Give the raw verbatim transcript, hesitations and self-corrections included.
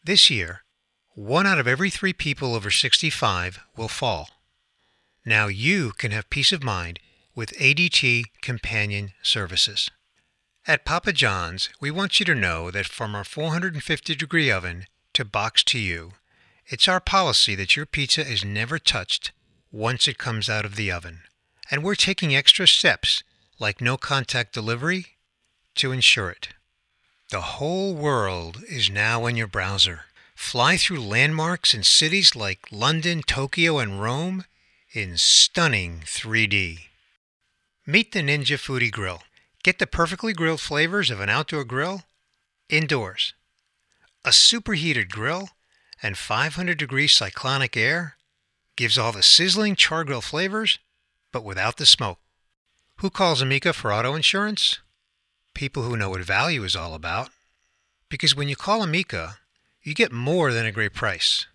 This year, one out of every three people over sixty-five will fall. Now you can have peace of mind with A D T Companion Services. At Papa John's, we want you to know that from our four hundred fifty degree oven to box to you, it's our policy that your pizza is never touched once it comes out of the oven. And we're taking extra steps, like no contact delivery, to ensure it. The whole world is now in your browser. Fly through landmarks in cities like London, Tokyo, and Rome in stunning three D. Meet the Ninja Foodie Grill. Get the perfectly grilled flavors of an outdoor grill indoors. A superheated grill and five hundred degree cyclonic air gives all the sizzling char grill flavors, but without the smoke. Who calls Amica for auto insurance? People who know what value is all about. Because when you call Amica, you get more than a great price.